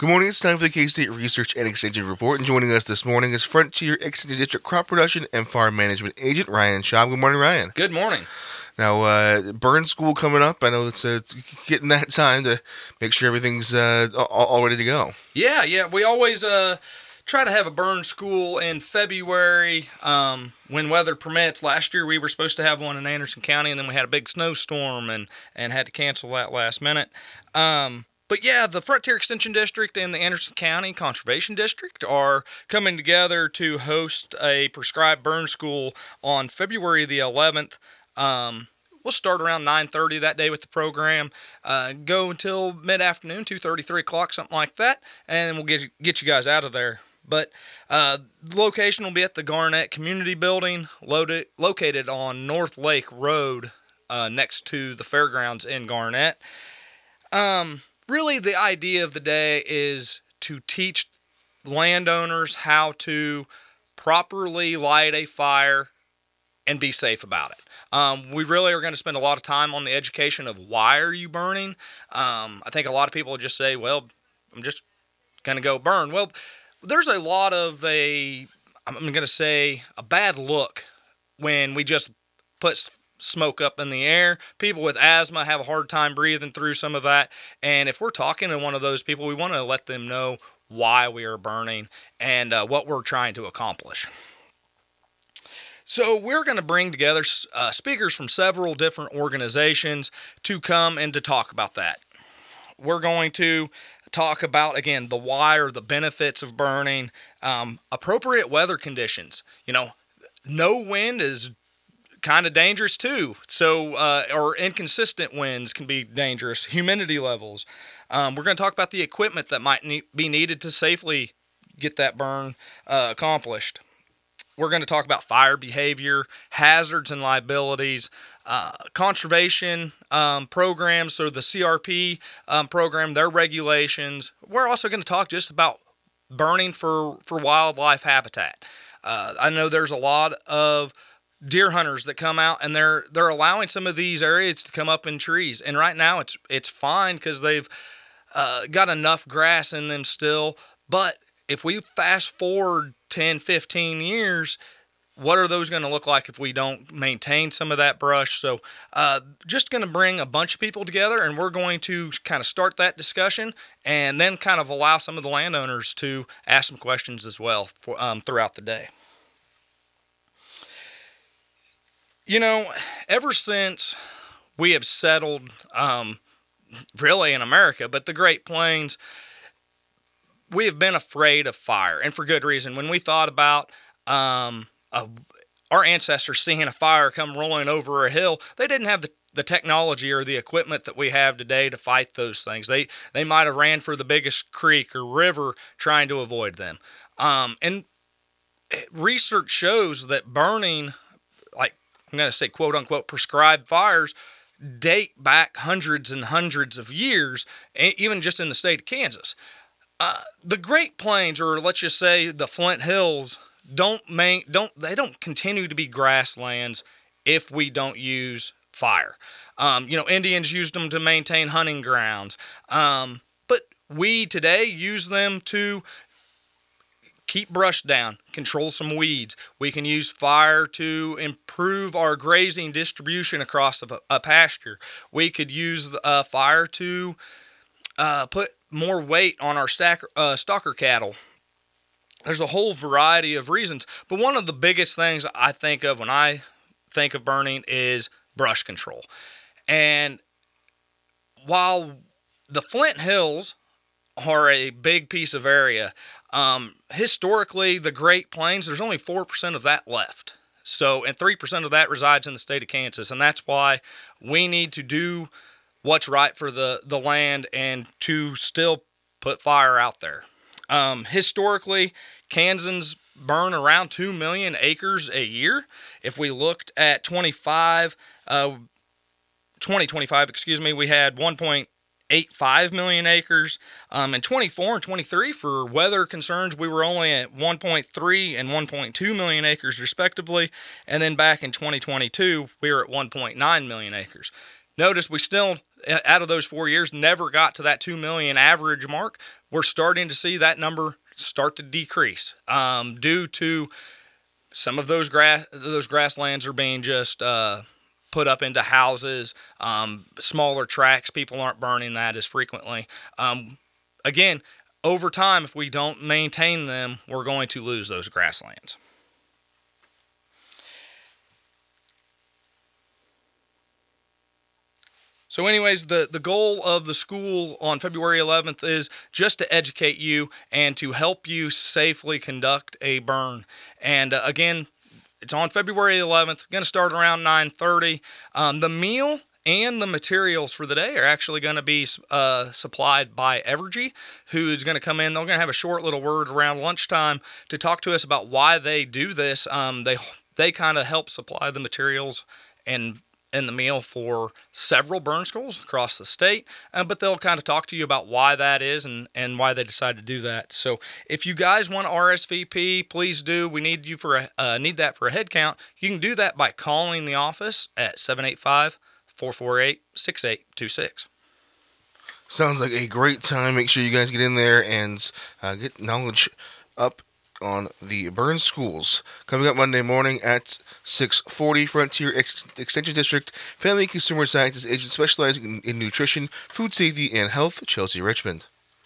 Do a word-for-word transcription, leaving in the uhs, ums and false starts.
Good morning. It's time for the K-State Research and Extension Report. And joining us this morning is Frontier Extended District Crop Production and Farm Management Agent Ryan Schaub. Good morning, Ryan. Good morning. Now, uh, burn school coming up. I know it's uh, getting that time to make sure everything's uh, all, all ready to go. Yeah, yeah. We always uh, try to have a burn school in February um, when weather permits. Last year we were supposed to have one in Anderson County, and then we had a big snowstorm and, and had to cancel that last minute. Um, But yeah, the Frontier Extension District and the Anderson County Conservation District are coming together to host a prescribed burn school on February the eleventh. Um, we'll start around nine thirty that day with the program, uh, go until mid-afternoon, two thirty, three o'clock, something like that, and we'll get, get you guys out of there. But uh, the location will be at the Garnett Community Building, loaded, located on North Lake Road, uh, next to the fairgrounds in Garnett. Um... Really, the idea of the day is to teach landowners how to properly light a fire and be safe about it. Um, we really are going to spend a lot of time on the education of why are you burning. Um, I think a lot of people just say, well, I'm just going to go burn. Well, there's a lot of a, I'm going to say, a bad look when we just put smoke up in the air. People with asthma have a hard time breathing through some of that. And if we're talking to one of those people, we want to let them know why we are burning and uh, what we're trying to accomplish. So we're going to bring together uh, speakers from several different organizations to come and to talk about that. We're going to talk about, again, the why or the benefits of burning, um, appropriate weather conditions. You know, no wind is kind of dangerous too. So, uh, or inconsistent winds can be dangerous. Humidity levels. Um, we're going to talk about the equipment that might ne- be needed to safely get that burn uh, accomplished. We're going to talk about fire behavior, hazards and liabilities, uh, conservation um, programs, so the C R P um, program, their regulations. We're also going to talk just about burning for, for wildlife habitat. Uh, I know there's a lot of deer hunters that come out and they're they're allowing some of these areas to come up in trees, and right now it's it's fine because they've uh, got enough grass in them still. But if we fast forward ten, fifteen years, what are those going to look like if we don't maintain some of that brush? So uh, just going to bring a bunch of people together, and we're going to kind of start that discussion and then kind of allow some of the landowners to ask some questions as well for, um, throughout the day. You know, ever since we have settled, um, really in America, but the Great Plains, we have been afraid of fire, and for good reason. When we thought about um, uh, our ancestors seeing a fire come rolling over a hill, they didn't have the, the technology or the equipment that we have today to fight those things. They they might have ran for the biggest creek or river trying to avoid them. Um, and research shows that burning, like I'm going to say quote unquote prescribed fires, date back hundreds and hundreds of years, even just in the state of Kansas. Uh, the Great Plains, or let's just say the Flint Hills, don't main, don't they don't continue to be grasslands if we don't use fire. Um, you know, Indians used them to maintain hunting grounds, um, but we today use them to keep brush down, control some weeds. We can use fire to improve our grazing distribution across a, a pasture. We could use uh, fire to uh, put more weight on our stacker, uh, stalker cattle. There's a whole variety of reasons, but one of the biggest things I think of when I think of burning is brush control. And while the Flint Hills are a big piece of area, Um, historically, the Great Plains, there's only four percent of that left. So, and three percent of that resides in the state of Kansas. And that's why we need to do what's right for the, the land and to still put fire out there. Um, historically, Kansans burn around two million acres a year. If we looked at twenty-five, uh, twenty twenty-five, excuse me, we had one point eight five million acres. Um, in twenty-four and twenty-three, for weather concerns, we were only at one point three and one point two million acres respectively. And then back in twenty twenty-two, we were at one point nine million acres. Notice we still, out of those four years, never got to that two million average mark, we're starting to see that number start to decrease um, due to some of those grass those grasslands are being just uh, put up into houses, um, smaller tracts. People aren't burning that as frequently. Um, again, over time, if we don't maintain them, we're going to lose those grasslands. So anyways, the, the goal of the school on February eleventh is just to educate you and to help you safely conduct a burn. And uh, again, it's on February eleventh, going to start around nine thirty. Um, the meal and the materials for the day are actually going to be uh, supplied by Evergy, who is going to come in. They're going to have a short little word around lunchtime to talk to us about why they do this. Um, they they kind of help supply the materials and in the meal for several burn schools across the state, uh, but they'll kind of talk to you about why that is and, and why they decided to do that. So if you guys want to R S V P, please do. We need you for a, uh, need that for a head count. You can do that by calling the office at seven eight five, four four eight, six eight two six. Sounds like a great time. Make sure you guys get in there and uh, get knowledge up on the burn schools. Coming up Monday morning at six forty, Frontier Ex- Extension District Family Consumer Sciences Agent specializing in, in nutrition, food safety, and health, Chelsea Richmond.